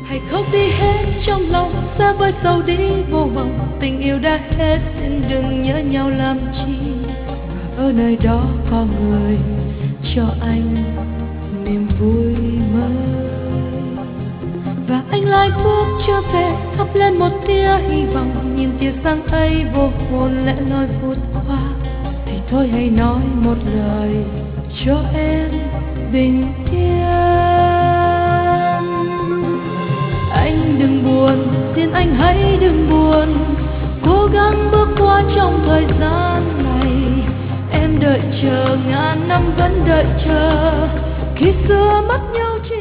hãy khóc đi hết trong lòng, xa vời sầu đi vô vọng. Tình yêu đã hết, xin đừng nhớ nhau làm chi. Và ở nơi đó có người cho anh niềm vui mới. Và anh lại bước trở về, thắp lên một tia hy vọng. Nhìn tia sáng ấy vô hồn lẽ loi vụt qua, thì thôi hãy nói một lời cho em bình yên. Anh đừng buồn, xin anh hãy đừng buồn, cố gắng bước qua trong thời gian này. Em đợi chờ ngàn năm vẫn đợi chờ, khi xưa mất nhau chỉ